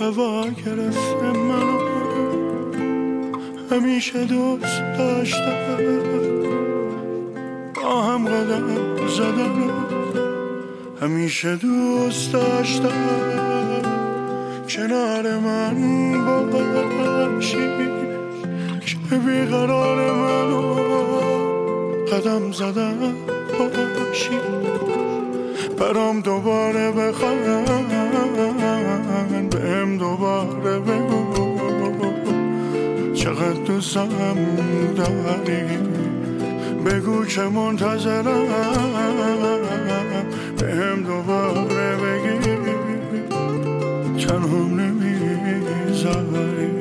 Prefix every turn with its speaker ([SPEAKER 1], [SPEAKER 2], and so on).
[SPEAKER 1] هوا گرفته منو، همیشه دوست داشتم با هم قدم زدن، همیشه دوست داشتم کنار من باشی، که بیقرار منو قدم زدن باشی، برام دوباره بخند، بهم دوباره بگو چقدر دوستم داری، بگو که منتظرم، بهم دوباره بگی تنهم نمیذاری.